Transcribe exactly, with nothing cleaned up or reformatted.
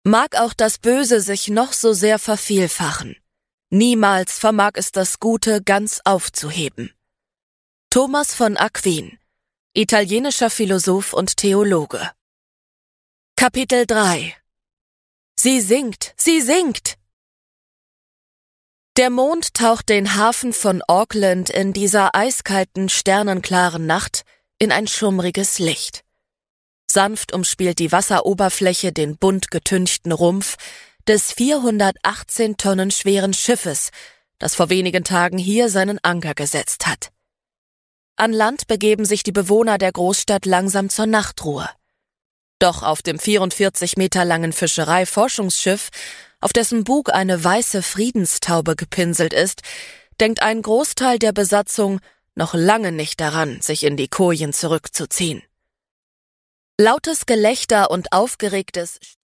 Mag auch das Böse sich noch so sehr vervielfachen, niemals vermag es das Gute ganz aufzuheben. Thomas von Aquin, italienischer Philosoph und Theologe. Kapitel drei. Sie singt, sie singt! Der Mond taucht den Hafen von Auckland in dieser eiskalten, sternenklaren Nacht in ein schummriges Licht. Sanft umspielt die Wasseroberfläche den bunt getünchten Rumpf des vierhundertachtzehn Tonnen schweren Schiffes, das vor wenigen Tagen hier seinen Anker gesetzt hat. An Land begeben sich die Bewohner der Großstadt langsam zur Nachtruhe. Doch auf dem vierundvierzig Meter langen Fischereiforschungsschiff, auf dessen Bug eine weiße Friedenstaube gepinselt ist, denkt ein Großteil der Besatzung noch lange nicht daran, sich in die Kojen zurückzuziehen. Lautes Gelächter und aufgeregtes